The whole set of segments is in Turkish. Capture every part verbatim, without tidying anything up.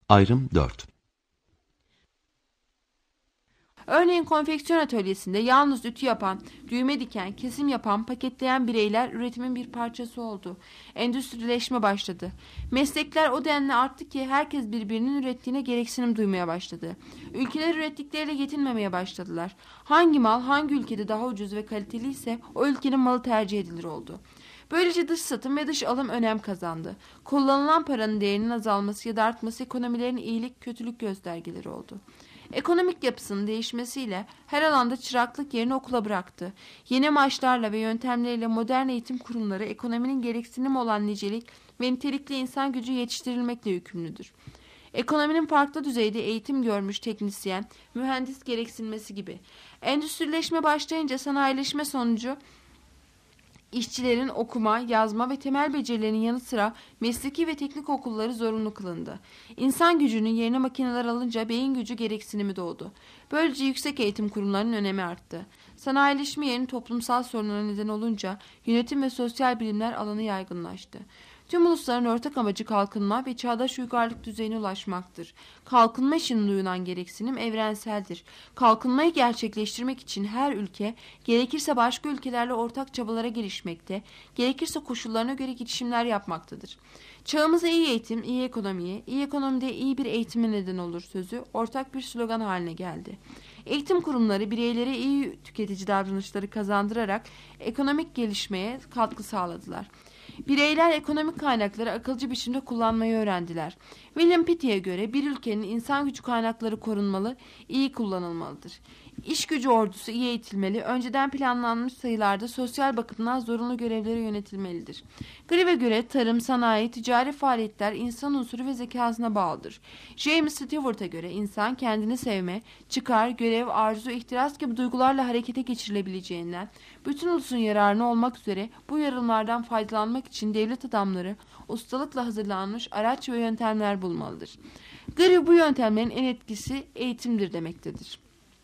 Ayrım dört. Örneğin konfeksiyon atölyesinde yalnız ütü yapan, düğme diken, kesim yapan, paketleyen bireyler üretimin bir parçası oldu. Endüstrileşme başladı. Meslekler o denli arttı ki herkes birbirinin ürettiğine gereksinim duymaya başladı. Ülkeler ürettikleriyle yetinmemeye başladılar. Hangi mal hangi ülkede daha ucuz ve kaliteli ise o ülkenin malı tercih edilir oldu. Böylece dış satım ve dış alım önem kazandı. Kullanılan paranın değerinin azalması ya da artması ekonomilerin iyilik kötülük göstergeleri oldu. Ekonomik yapısının değişmesiyle her alanda çıraklık yerini okula bıraktı. Yeni maaşlarla ve yöntemleriyle modern eğitim kurumları ekonominin gereksinim olan nicelik ve nitelikli insan gücü yetiştirilmekle yükümlüdür. Ekonominin farklı düzeyde eğitim görmüş teknisyen, mühendis gereksinmesi gibi. Endüstrileşme başlayınca sanayileşme sonucu İşçilerin okuma, yazma ve temel becerilerinin yanı sıra mesleki ve teknik okulları zorunlu kılındı. İnsan gücünün yerine makineler alınca beyin gücü gereksinimi doğdu. Böylece yüksek eğitim kurumlarının önemi arttı. Sanayileşme yerine toplumsal sorunlara neden olunca yönetim ve sosyal bilimler alanı yaygınlaştı. Tüm ulusların ortak amacı kalkınma ve çağdaş uygarlık düzeyine ulaşmaktır. Kalkınma için duyulan gereksinim evrenseldir. Kalkınmayı gerçekleştirmek için her ülke gerekirse başka ülkelerle ortak çabalara girişmekte, gerekirse koşullarına göre girişimler yapmaktadır. Çağımıza iyi eğitim, iyi ekonomiye, iyi ekonomide iyi bir eğitime neden olur sözü ortak bir slogan haline geldi. Eğitim kurumları bireylere iyi tüketici davranışları kazandırarak ekonomik gelişmeye katkı sağladılar. Bireyler ekonomik kaynakları akılcı biçimde kullanmayı öğrendiler. William Pitty'ye göre bir ülkenin insan gücü kaynakları korunmalı, iyi kullanılmalıdır. İş gücü ordusu iyi eğitilmeli, önceden planlanmış sayılarda sosyal bakımdan zorunlu görevlere yönetilmelidir. Grive'e göre tarım, sanayi, ticari faaliyetler insan unsuru ve zekasına bağlıdır. James Stewart'a göre insan kendini sevme, çıkar, görev, arzu, ihtiras gibi duygularla harekete geçirilebileceğinden, bütün ulusun yararına olmak üzere bu yararlardan faydalanmak için devlet adamları ustalıkla hazırlanmış araç ve yöntemler bulmalıdır. Grive bu yöntemlerin en etkisi eğitimdir demektedir.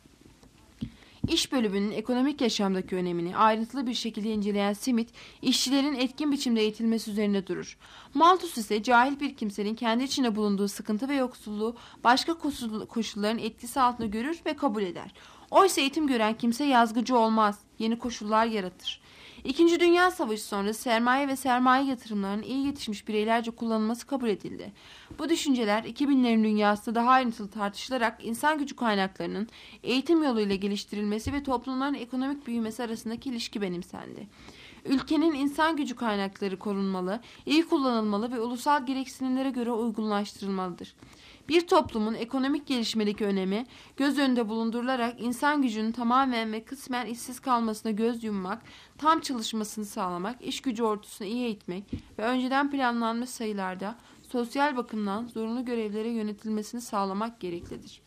İş bölümünün ekonomik yaşamdaki önemini ayrıntılı bir şekilde inceleyen Smith, işçilerin etkin biçimde eğitilmesi üzerine durur. Malthus ise cahil bir kimsenin kendi içinde bulunduğu sıkıntı ve yoksulluğu başka koşulların etkisi altında görür ve kabul eder. Oysa eğitim gören kimse yazgıcı olmaz, yeni koşullar yaratır. İkinci Dünya Savaşı sonrası sermaye ve sermaye yatırımlarının iyi yetişmiş bireylerce kullanılması kabul edildi. Bu düşünceler iki binlerin dünyasında daha ayrıntılı tartışılarak insan gücü kaynaklarının eğitim yoluyla geliştirilmesi ve toplumların ekonomik büyümesi arasındaki ilişki benimsendi. Ülkenin insan gücü kaynakları korunmalı, iyi kullanılmalı ve ulusal gereksinimlere göre uygunlaştırılmalıdır. Bir toplumun ekonomik gelişmedeki önemi göz önünde bulundurularak insan gücünün tamamen ve kısmen işsiz kalmasına göz yummak, tam çalışmasını sağlamak, iş gücü ordusunu iyi eğitmek ve önceden planlanmış sayılarda sosyal bakımdan zorunlu görevlere yönetilmesini sağlamak gereklidir.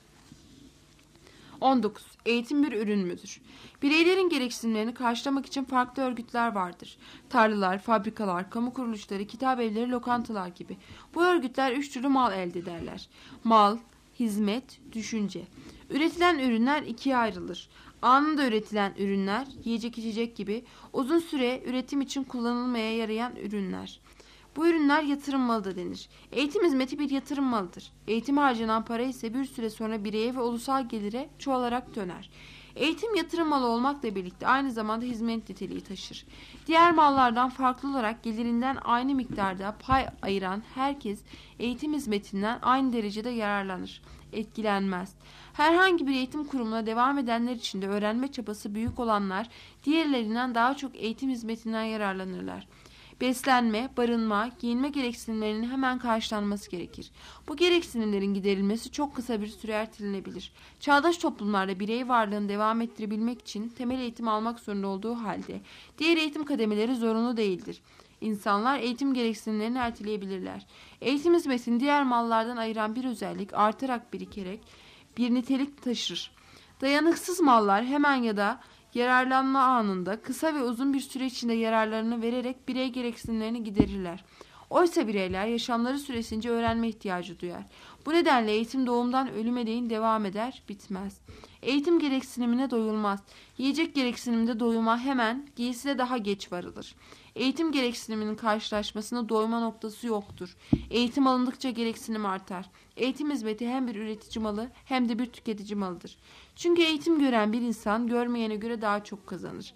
on dokuz. Eğitim bir ürün müdür? Bireylerin gereksinimlerini karşılamak için farklı örgütler vardır. Tarlalar, fabrikalar, kamu kuruluşları, kitap evleri, lokantalar gibi. Bu örgütler üç türlü mal elde ederler. Mal, hizmet, düşünce. Üretilen ürünler ikiye ayrılır. Anında üretilen ürünler, yiyecek içecek gibi uzun süre üretim için kullanılmaya yarayan ürünler. Bu ürünler yatırım malı da denir. Eğitim hizmeti bir yatırım malıdır. Eğitime harcanan para ise bir süre sonra bireye ve ulusal gelire çoğalarak döner. Eğitim yatırım malı olmakla birlikte aynı zamanda hizmet niteliği taşır. Diğer mallardan farklı olarak gelirinden aynı miktarda pay ayıran herkes eğitim hizmetinden aynı derecede yararlanır, etkilenmez. Herhangi bir eğitim kurumuna devam edenler için de öğrenme çabası büyük olanlar diğerlerinden daha çok eğitim hizmetinden yararlanırlar. Beslenme, barınma, giyinme gereksinimlerinin hemen karşılanması gerekir. Bu gereksinimlerin giderilmesi çok kısa bir süre ertelenebilir. Çağdaş toplumlarda birey varlığını devam ettirebilmek için temel eğitim almak zorunda olduğu halde diğer eğitim kademeleri zorunlu değildir. İnsanlar eğitim gereksinimlerini erteleyebilirler. Eğitim hizmetini diğer mallardan ayıran bir özellik artarak birikerek bir nitelik taşır. Dayanıksız mallar hemen ya da yararlanma anında kısa ve uzun bir süre içinde yararlarını vererek birey gereksinimlerini giderirler. Oysa bireyler yaşamları süresince öğrenme ihtiyacı duyar. Bu nedenle eğitim doğumdan ölüme değin devam eder, bitmez. Eğitim gereksinimine doyulmaz. Yiyecek gereksiniminde doyuma hemen, giyside daha geç varılır. Eğitim gereksiniminin karşılaşmasında doyma noktası yoktur. Eğitim alındıkça gereksinim artar. Eğitim hizmeti hem bir üretici malı hem de bir tüketici malıdır. Çünkü eğitim gören bir insan görmeyene göre daha çok kazanır.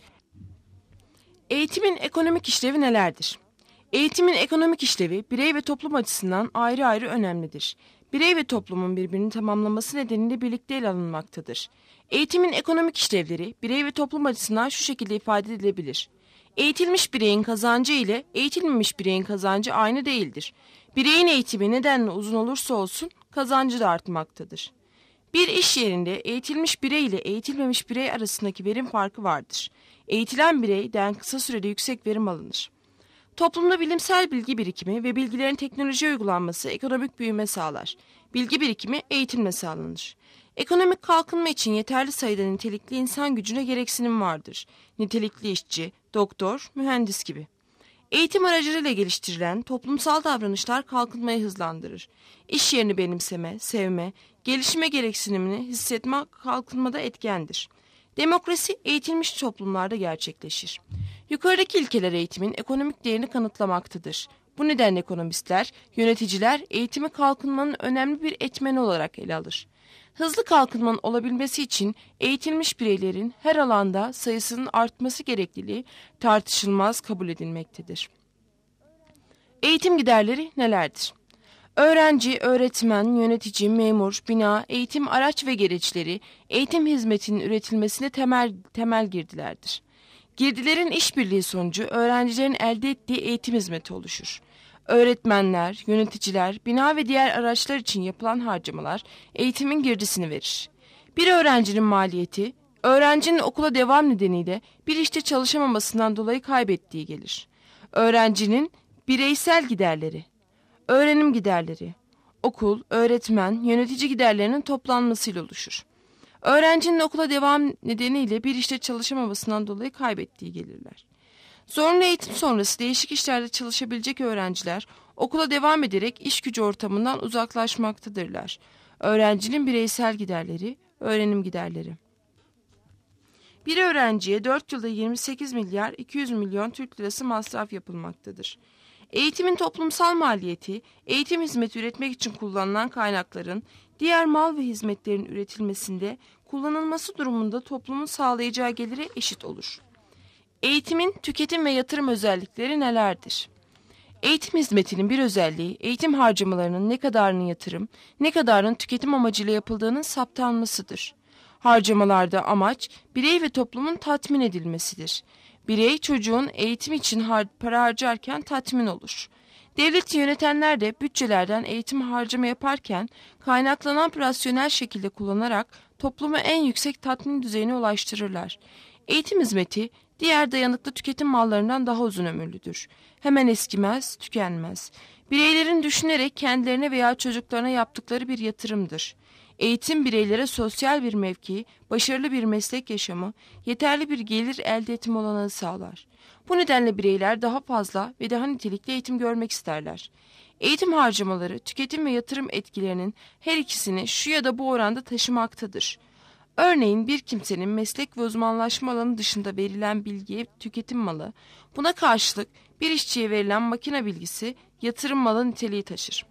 Eğitimin ekonomik işlevi nelerdir? Eğitimin ekonomik işlevi birey ve toplum açısından ayrı ayrı önemlidir. Birey ve toplumun birbirini tamamlaması nedeniyle birlikte ele alınmaktadır. Eğitimin ekonomik işlevleri birey ve toplum açısından şu şekilde ifade edilebilir. Eğitilmiş bireyin kazancı ile eğitilmemiş bireyin kazancı aynı değildir. Bireyin eğitimi nedenle uzun olursa olsun kazancı da artmaktadır. Bir iş yerinde eğitilmiş birey ile eğitilmemiş birey arasındaki verim farkı vardır. Eğitilen bireyden kısa sürede yüksek verim alınır. Toplumda bilimsel bilgi birikimi ve bilgilerin teknolojiye uygulanması ekonomik büyüme sağlar. Bilgi birikimi eğitimle sağlanır. Ekonomik kalkınma için yeterli sayıda nitelikli insan gücüne gereksinim vardır. Nitelikli işçi, doktor, mühendis gibi. Eğitim aracılığıyla geliştirilen toplumsal davranışlar kalkınmayı hızlandırır. İş yerini benimseme, sevme, gelişime gereksinimini hissetme kalkınmada etkendir. Demokrasi eğitilmiş toplumlarda gerçekleşir. Yukarıdaki ilkeler eğitimin ekonomik değerini kanıtlamaktadır. Bu nedenle ekonomistler, yöneticiler eğitimi kalkınmanın önemli bir etmeni olarak ele alır. Hızlı kalkınmanın olabilmesi için eğitilmiş bireylerin her alanda sayısının artması gerekliliği tartışılmaz kabul edilmektedir. Eğitim giderleri nelerdir? Öğrenci, öğretmen, yönetici, memur, bina, eğitim araç ve gereçleri, eğitim hizmetinin üretilmesine temel, temel girdilerdir. Girdilerin işbirliği sonucu öğrencilerin elde ettiği eğitim hizmeti oluşur. Öğretmenler, yöneticiler, bina ve diğer araçlar için yapılan harcamalar eğitimin girdisini verir. Bir öğrencinin maliyeti, öğrencinin okula devam nedeniyle bir işte çalışamamasından dolayı kaybettiği gelir. Öğrencinin bireysel giderleri, öğrenim giderleri, okul, öğretmen, yönetici giderlerinin toplanmasıyla oluşur. Öğrencinin okula devam nedeniyle bir işte çalışamamasından dolayı kaybettiği gelirler. Zorunlu eğitim sonrası değişik işlerde çalışabilecek öğrenciler okula devam ederek iş gücü ortamından uzaklaşmaktadırlar. Öğrencinin bireysel giderleri, öğrenim giderleri. Bir öğrenciye dört yılda yirmi sekiz milyar iki yüz milyon Türk lirası masraf yapılmaktadır. Eğitimin toplumsal maliyeti, eğitim hizmeti üretmek için kullanılan kaynakların diğer mal ve hizmetlerin üretilmesinde kullanılması durumunda toplumun sağlayacağı gelire eşit olur. Eğitimin tüketim ve yatırım özellikleri nelerdir? Eğitim hizmetinin bir özelliği, eğitim harcamalarının ne kadarının yatırım, ne kadarının tüketim amacıyla yapıldığının saptanmasıdır. Harcamalarda amaç, birey ve toplumun tatmin edilmesidir. Birey çocuğun eğitim için har- para harcarken tatmin olur. Devleti yönetenler de bütçelerden eğitim harcama yaparken kaynaklanan rasyonel şekilde kullanarak toplumu en yüksek tatmin düzeyine ulaştırırlar. Eğitim hizmeti diğer dayanıklı tüketim mallarından daha uzun ömürlüdür. Hemen eskimez, tükenmez. Bireylerin düşünerek kendilerine veya çocuklarına yaptıkları bir yatırımdır. Eğitim bireylere sosyal bir mevki, başarılı bir meslek yaşamı, yeterli bir gelir elde etme olanağı sağlar. Bu nedenle bireyler daha fazla ve daha nitelikli eğitim görmek isterler. Eğitim harcamaları, tüketim ve yatırım etkilerinin her ikisini şu ya da bu oranda taşımaktadır. Örneğin bir kimsenin meslek ve uzmanlaşma alanı dışında verilen bilgiye tüketim malı, buna karşılık bir işçiye verilen makine bilgisi yatırım malı niteliği taşır.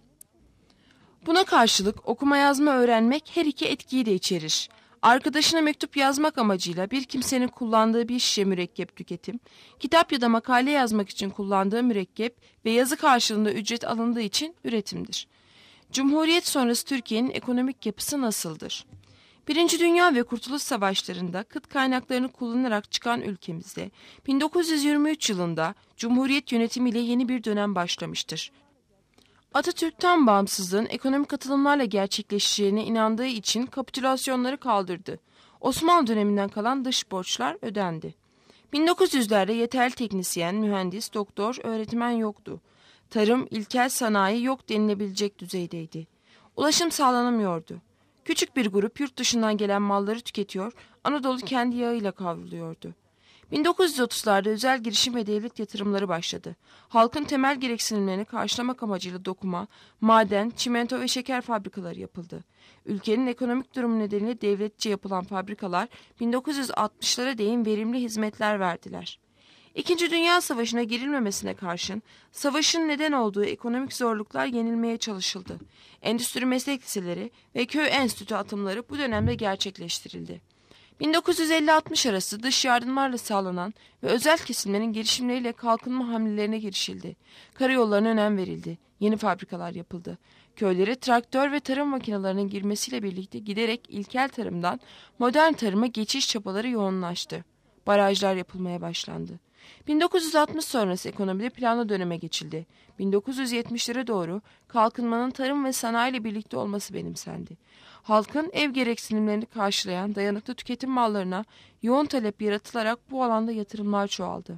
Buna karşılık okuma yazma öğrenmek her iki etkiyi de içerir. Arkadaşına mektup yazmak amacıyla bir kimsenin kullandığı bir şişe mürekkep tüketim, kitap ya da makale yazmak için kullandığı mürekkep ve yazı karşılığında ücret alındığı için üretimdir. Cumhuriyet sonrası Türkiye'nin ekonomik yapısı nasıldır? Birinci Dünya ve Kurtuluş Savaşları'nda kıt kaynaklarını kullanarak çıkan ülkemizde bin dokuz yüz yirmi üç yılında Cumhuriyet yönetimiyle yeni bir dönem başlamıştır. Atatürk'ten bağımsızlığın ekonomik atılımlarla gerçekleşeceğine inandığı için kapitülasyonları kaldırdı. Osmanlı döneminden kalan dış borçlar ödendi. bin dokuz yüzlerde yeterli teknisyen, mühendis, doktor, öğretmen yoktu. Tarım, ilkel sanayi yok denilebilecek düzeydeydi. Ulaşım sağlanamıyordu. Küçük bir grup yurt dışından gelen malları tüketiyor, Anadolu kendi yağıyla kavruluyordu. bin dokuz yüz otuzlarda özel girişim ve devlet yatırımları başladı. Halkın temel gereksinimlerini karşılamak amacıyla dokuma, maden, çimento ve şeker fabrikaları yapıldı. Ülkenin ekonomik durumu nedeniyle devletçe yapılan fabrikalar bin dokuz yüz altmışlara değin verimli hizmetler verdiler. İkinci Dünya Savaşı'na girilmemesine karşın savaşın neden olduğu ekonomik zorluklar yenilmeye çalışıldı. Endüstri meslek liseleri ve köy enstitü atımları bu dönemde gerçekleştirildi. bin dokuz yüz elli altmış arası dış yardımlarla sağlanan ve özel kesimlerin girişimleriyle kalkınma hamlelerine girişildi. Karayollarına önem verildi. Yeni fabrikalar yapıldı. Köylere traktör ve tarım makinelerinin girmesiyle birlikte giderek ilkel tarımdan modern tarıma geçiş çabaları yoğunlaştı. Barajlar yapılmaya başlandı. bin dokuz yüz altmış sonrası ekonomide planlı döneme geçildi. bin dokuz yüz yetmişlere doğru kalkınmanın tarım ve sanayi ile birlikte olması benimsendi. Halkın ev gereksinimlerini karşılayan dayanıklı tüketim mallarına yoğun talep yaratılarak bu alanda yatırımlar çoğaldı.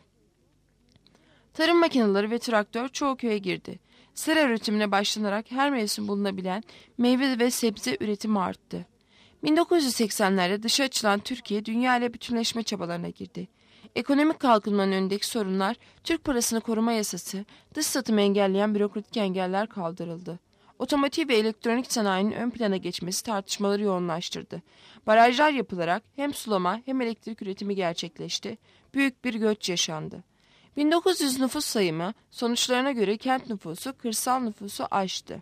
Tarım makineleri ve traktör çoğu köye girdi. Sera üretimine başlanarak her mevsim bulunabilen meyve ve sebze üretimi arttı. bin dokuz yüz seksenlerde dışa açılan Türkiye dünya ile bütünleşme çabalarına girdi. Ekonomik kalkınmanın önündeki sorunlar, Türk parasını koruma yasası, dış satımı engelleyen bürokratik engeller kaldırıldı. Otomotiv ve elektronik sanayinin ön plana geçmesi tartışmaları yoğunlaştırdı. Barajlar yapılarak hem sulama hem elektrik üretimi gerçekleşti. Büyük bir göç yaşandı. bin dokuz yüz nüfus sayımı sonuçlarına göre kent nüfusu kırsal nüfusu aştı.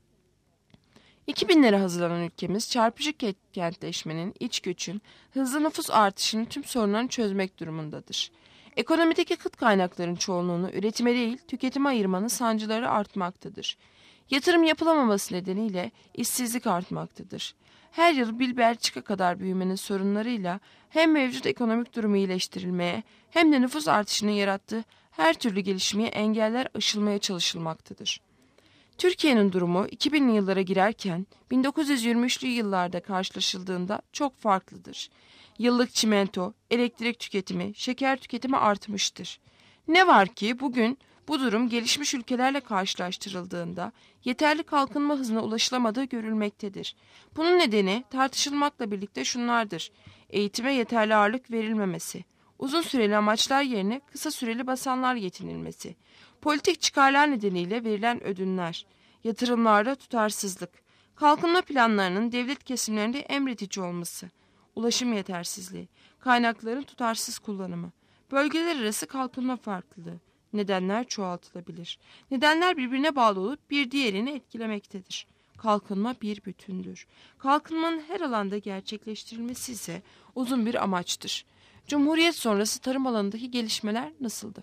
iki binlere hazırlanan ülkemiz çarpıcı kentleşmenin, iç göçün, hızlı nüfus artışının tüm sorunlarını çözmek durumundadır. Ekonomideki kıt kaynakların çoğunluğunu üretime değil tüketime ayırmanın sancıları artmaktadır. Yatırım yapılamaması nedeniyle işsizlik artmaktadır. Her yıl bir Belçika kadar büyümenin sorunlarıyla hem mevcut ekonomik durumu iyileştirilmeye hem de nüfus artışının yarattığı her türlü gelişmeye engeller aşılmaya çalışılmaktadır. Türkiye'nin durumu iki binli yıllara girerken bin dokuz yüz yirmi üçlü yıllarda karşılaşıldığında çok farklıdır. Yıllık çimento, elektrik tüketimi, şeker tüketimi artmıştır. Ne var ki bugün bu durum gelişmiş ülkelerle karşılaştırıldığında yeterli kalkınma hızına ulaşılamadığı görülmektedir. Bunun nedeni tartışılmakla birlikte şunlardır: eğitime yeterli ağırlık verilmemesi, uzun süreli amaçlar yerine kısa süreli basanlar yetinilmesi, politik çıkarlar nedeniyle verilen ödünler, yatırımlarda tutarsızlık, kalkınma planlarının devlet kesimlerinde emretici olması, ulaşım yetersizliği, kaynakların tutarsız kullanımı, bölgeler arası kalkınma farklılığı. Nedenler çoğaltılabilir. Nedenler birbirine bağlı olup bir diğerini etkilemektedir. Kalkınma bir bütündür. Kalkınmanın her alanda gerçekleştirilmesi ise uzun bir amaçtır. Cumhuriyet sonrası tarım alanındaki gelişmeler nasıldı?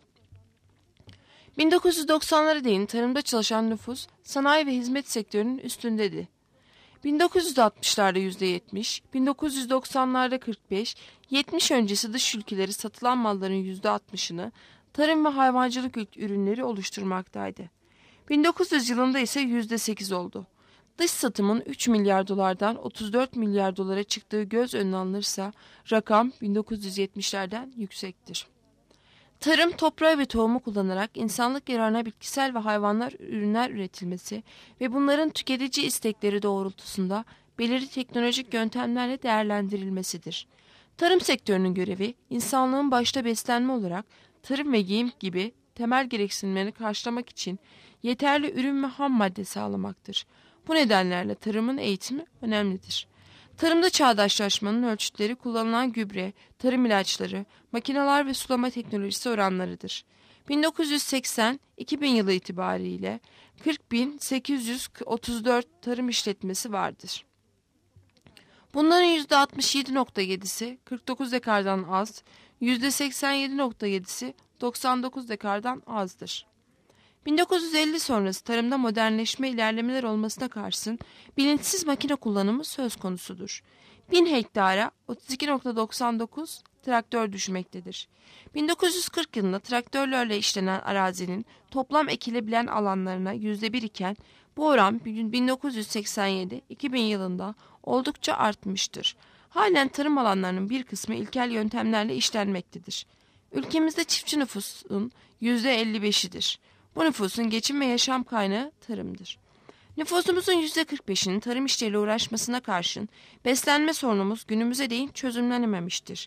bin dokuz yüz doksanlara değin tarımda çalışan nüfus sanayi ve hizmet sektörünün üstündeydi. bin dokuz yüz altmışlarda yüzde yetmiş, bin dokuz yüz doksanlarda kırk beş, yetmiş öncesi dış ülkeleri satılan malların yüzde altmışını tarım ve hayvancılık ürünleri oluşturmaktaydı. bin dokuz yüz yılında ise yüzde sekiz oldu. Dış satımın üç milyar dolardan otuz dört milyar dolara çıktığı göz önüne alınırsa rakam bin dokuz yüz yetmişlerden yüksektir. Tarım, toprağı ve tohumu kullanarak insanlık yararına bitkisel ve hayvanlar ürünler üretilmesi ve bunların tüketici istekleri doğrultusunda belirli teknolojik yöntemlerle değerlendirilmesidir. Tarım sektörünün görevi insanlığın başta beslenme olarak tarım ve giyim gibi temel gereksinimlerini karşılamak için yeterli ürün ve ham madde sağlamaktır. Bu nedenlerle tarımın eğitimi önemlidir. Tarımda çağdaşlaşmanın ölçütleri kullanılan gübre, tarım ilaçları, makineler ve sulama teknolojisi oranlarıdır. bin dokuz yüz seksen iki bin yılı itibariyle kırk bin sekiz yüz otuz dört tarım işletmesi vardır. Bunların yüzde altmış yedi nokta yedisi kırk dokuz dekardan az, yüzde seksen yedi nokta yedisi doksan dokuz dekardan azdır. bin dokuz yüz elli sonrası tarımda modernleşme ilerlemeler olmasına karşın bilinçsiz makine kullanımı söz konusudur. bin hektara otuz iki nokta doksan dokuz traktör düşmektedir. bin dokuz yüz kırk yılında traktörlerle işlenen arazinin toplam ekilebilen alanlarına yüzde bir iken bu oran bin dokuz yüz seksen yedi iki bin yılında oldukça artmıştır. Halen tarım alanlarının bir kısmı ilkel yöntemlerle işlenmektedir. Ülkemizde çiftçi nüfusun yüzde elli beşidir. Bu nüfusun geçim ve yaşam kaynağı tarımdır. Nüfusumuzun yüzde kırk beşinin tarım işleriyle uğraşmasına karşın beslenme sorunumuz günümüze değin çözümlenememiştir.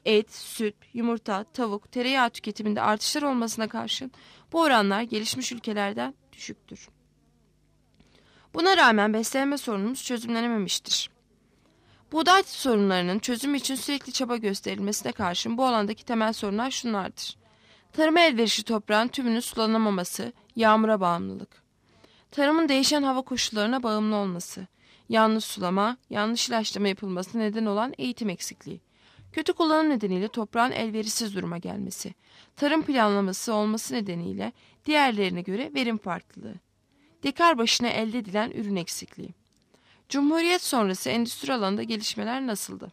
Et, süt, yumurta, tavuk, tereyağı tüketiminde artışlar olmasına karşın bu oranlar gelişmiş ülkelerden düşüktür. Buna rağmen beslenme sorunumuz çözümlenememiştir. Buğday sorunlarının çözümü için sürekli çaba gösterilmesine karşın bu alandaki temel sorunlar şunlardır. Tarıma elverişli toprağın tümünün sulanamaması, yağmura bağımlılık. Tarımın değişen hava koşullarına bağımlı olması, yanlış sulama, yanlış ilaçlama yapılması neden olan eğitim eksikliği. Kötü kullanım nedeniyle toprağın elverişsiz duruma gelmesi, tarım planlaması olması nedeniyle diğerlerine göre verim farklılığı. Dekar başına elde edilen ürün eksikliği. Cumhuriyet sonrası endüstri alanında gelişmeler nasıldı?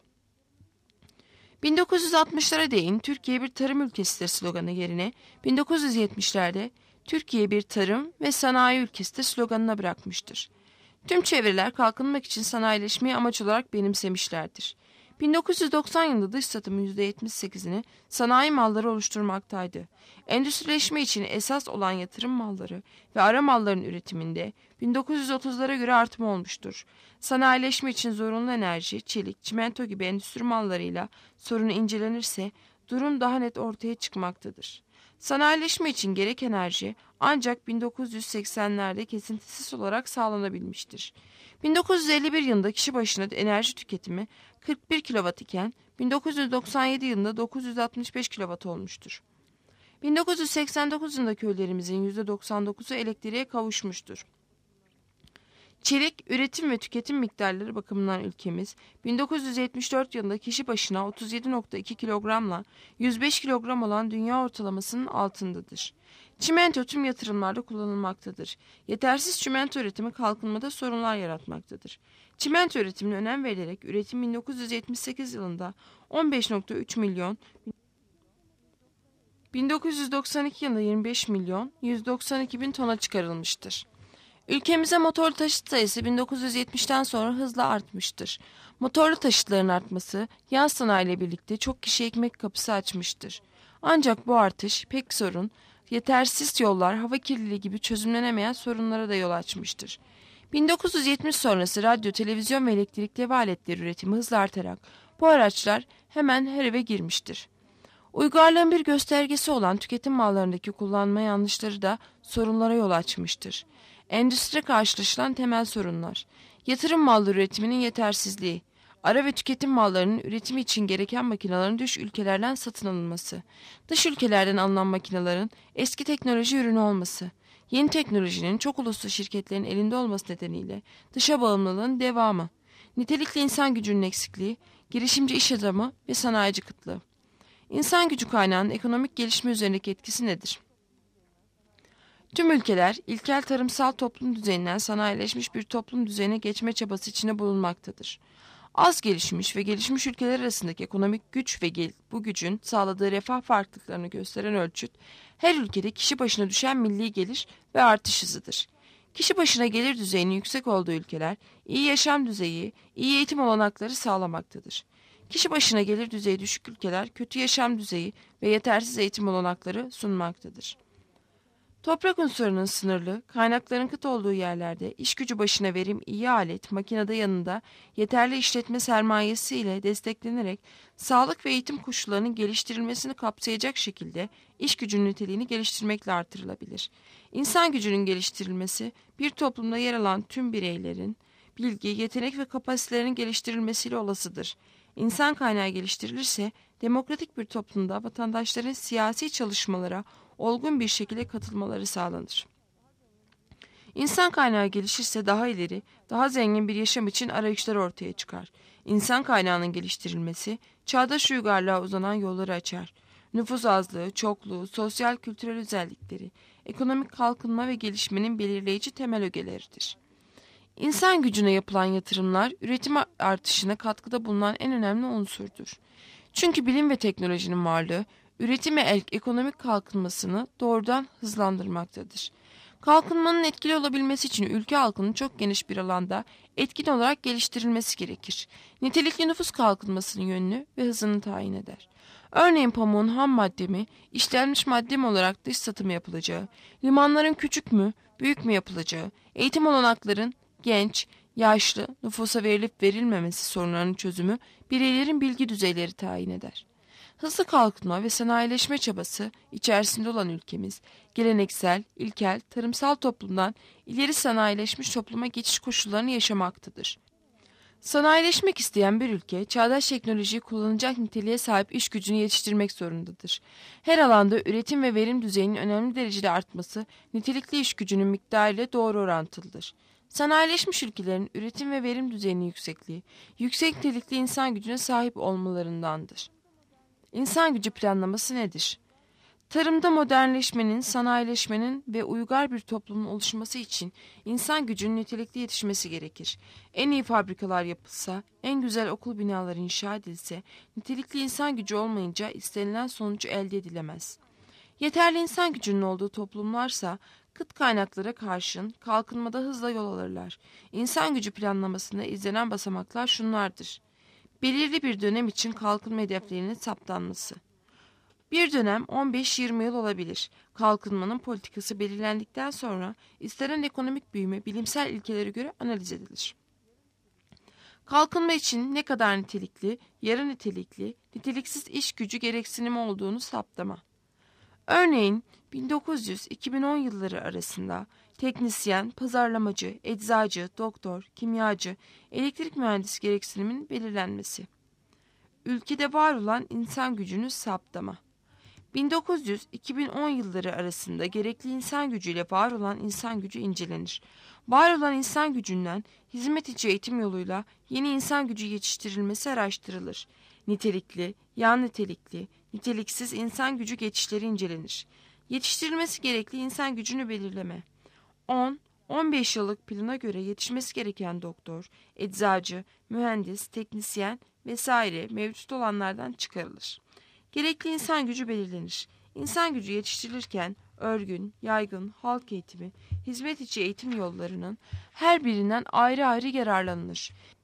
bin dokuz yüz altmışlara değin Türkiye bir tarım ülkesidir sloganı yerine bin dokuz yüz yetmişlerde Türkiye bir tarım ve sanayi ülkesidir sloganına bırakmıştır. Tüm çevreler kalkınmak için sanayileşmeyi amaç olarak benimsemişlerdir. bin dokuz yüz doksan yılında dış satımın yüzde yetmiş sekizini sanayi malları oluşturmaktaydı. Endüstrileşme için esas olan yatırım malları ve ara malların üretiminde bin dokuz yüz otuzlara göre artma olmuştur. Sanayileşme için zorunlu enerji, çelik, çimento gibi endüstri mallarıyla sorunu incelenirse durum daha net ortaya çıkmaktadır. Sanayileşme için gerek enerji ancak bin dokuz yüz seksenlerde kesintisiz olarak sağlanabilmiştir. bin dokuz yüz elli bir yılında kişi başına enerji tüketimi kırk bir kilowatt iken bin dokuz yüz doksan yedi yılında dokuz yüz altmış beş kilowatt olmuştur. bin dokuz yüz seksen dokuz yılında köylerimizin yüzde doksan dokuzu elektriğe kavuşmuştur. Çelik, üretim ve tüketim miktarları bakımından ülkemiz bin dokuz yüz yetmiş dört yılında kişi başına otuz yedi nokta iki kilogramla yüz beş kilogram olan dünya ortalamasının altındadır. Çimento tüm yatırımlarda kullanılmaktadır. Yetersiz çimento üretimi kalkınmada sorunlar yaratmaktadır. Çimento üretimine önem verilerek üretim bin dokuz yüz yetmiş sekiz yılında on beş nokta üç milyon, bin dokuz yüz doksan iki yılında yirmi beş milyon yüz doksan iki bin tona çıkarılmıştır. Ülkemize motorlu taşıt sayısı bin dokuz yüz yetmişten sonra hızla artmıştır. Motorlu taşıtların artması yan sanayiyle birlikte çok kişi ekmek kapısı açmıştır. Ancak bu artış pek sorun, yetersiz yollar, hava kirliliği gibi çözümlenemeyen sorunlara da yol açmıştır. bin dokuz yüz yetmiş sonrası radyo, televizyon ve elektrikli ev aletleri üretimi hızla artarak bu araçlar hemen her eve girmiştir. Uygarlığın bir göstergesi olan tüketim mallarındaki kullanma yanlışları da sorunlara yol açmıştır. Endüstri karşılaşılan temel sorunlar, yatırım malları üretiminin yetersizliği, ara ve tüketim mallarının üretimi için gereken makinelerin dış ülkelerden satın alınması, dış ülkelerden alınan makinelerin eski teknoloji ürünü olması, yeni teknolojinin çok uluslu şirketlerin elinde olması nedeniyle dışa bağımlılığın devamı, nitelikli insan gücünün eksikliği, girişimci iş adamı ve sanayici kıtlığı. İnsan gücü kaynağının ekonomik gelişme üzerindeki etkisi nedir? Tüm ülkeler ilkel tarımsal toplum düzeyinden sanayileşmiş bir toplum düzeyine geçme çabası içinde bulunmaktadır. Az gelişmiş ve gelişmiş ülkeler arasındaki ekonomik güç ve gel- bu gücün sağladığı refah farklılıklarını gösteren ölçüt, her ülkede kişi başına düşen milli gelir ve artış hızıdır. Kişi başına gelir düzeyinin yüksek olduğu ülkeler, iyi yaşam düzeyi, iyi eğitim olanakları sağlamaktadır. Kişi başına gelir düzeyi düşük ülkeler, kötü yaşam düzeyi ve yetersiz eğitim olanakları sunmaktadır. Toprak unsurunun sınırlı, kaynakların kıt olduğu yerlerde iş gücü başına verim iyi alet, makinede yanında yeterli işletme sermayesi ile desteklenerek sağlık ve eğitim koşullarının geliştirilmesini kapsayacak şekilde iş gücünün niteliğini geliştirmekle artırılabilir. İnsan gücünün geliştirilmesi bir toplumda yer alan tüm bireylerin bilgi, yetenek ve kapasitelerinin geliştirilmesiyle olasıdır. İnsan kaynağı geliştirilirse demokratik bir toplumda vatandaşların siyasi çalışmalara olgun bir şekilde katılmaları sağlanır. İnsan kaynağı gelişirse daha ileri, daha zengin bir yaşam için arayışlar ortaya çıkar. İnsan kaynağının geliştirilmesi, çağdaş uygarlığa uzanan yolları açar. Nüfus azlığı, çokluğu, sosyal kültürel özellikleri, ekonomik kalkınma ve gelişmenin belirleyici temel ögeleridir. İnsan gücüne yapılan yatırımlar, üretim artışına katkıda bulunan en önemli unsurdur. Çünkü bilim ve teknolojinin varlığı, üretim ve ekonomik kalkınmasını doğrudan hızlandırmaktadır. Kalkınmanın etkili olabilmesi için ülke halkının çok geniş bir alanda etkin olarak geliştirilmesi gerekir. Nitelikli nüfus kalkınmasının yönünü ve hızını tayin eder. Örneğin pamuğun ham madde mi, işlenmiş madde mi olarak dış satımı yapılacağı, limanların küçük mü, büyük mü yapılacağı, eğitim olanakların genç, yaşlı, nüfusa verilip verilmemesi sorunlarının çözümü bireylerin bilgi düzeyleri tayin eder. Hızlı kalkınma ve sanayileşme çabası içerisinde olan ülkemiz, geleneksel, ilkel, tarımsal toplumdan ileri sanayileşmiş topluma geçiş koşullarını yaşamaktadır. Sanayileşmek isteyen bir ülke, çağdaş teknolojiyi kullanacak niteliğe sahip iş gücünü yetiştirmek zorundadır. Her alanda üretim ve verim düzeyinin önemli derecede artması, nitelikli iş gücünün miktarıyla doğru orantılıdır. Sanayileşmiş ülkelerin üretim ve verim düzeyinin yüksekliği, yüksek nitelikli insan gücüne sahip olmalarındandır. İnsan gücü planlaması nedir? Tarımda modernleşmenin, sanayileşmenin ve uygar bir toplumun oluşması için insan gücünün nitelikli yetişmesi gerekir. En iyi fabrikalar yapılsa, en güzel okul binaları inşa edilse, nitelikli insan gücü olmayınca istenilen sonuç elde edilemez. Yeterli insan gücünün olduğu toplumlarsa, kıt kaynaklara karşın kalkınmada hızla yol alırlar. İnsan gücü planlamasında izlenen basamaklar şunlardır. Belirli bir dönem için kalkınma hedeflerinin saptanması. Bir dönem on beş yirmi yıl olabilir. Kalkınmanın politikası belirlendikten sonra istenen ekonomik büyüme bilimsel ilkelere göre analiz edilir. Kalkınma için ne kadar nitelikli, yarı nitelikli, niteliksiz iş gücü gereksinimi olduğunu saptama. Örneğin bin dokuz yüz iki bin on yılları arasında teknisyen, pazarlamacı, eczacı, doktor, kimyacı, elektrik mühendisi gereksiniminin belirlenmesi. Ülkede var olan insan gücünü saptama. bin dokuz yüz iki bin on yılları arasında gerekli insan gücüyle var olan insan gücü incelenir. Var olan insan gücünden hizmet içi eğitim yoluyla yeni insan gücü yetiştirilmesi araştırılır. Nitelikli, yan nitelikli, niteliksiz insan gücü geçişleri incelenir. Yetiştirilmesi gerekli insan gücünü belirleme. on on beş yıllık plana göre yetişmesi gereken doktor, eczacı, mühendis, teknisyen vesaire mevcut olanlardan çıkarılır. Gerekli insan gücü belirlenir. İnsan gücü yetiştirilirken örgün, yaygın, halk eğitimi, hizmet içi eğitim yollarının her birinden ayrı ayrı yararlanılır.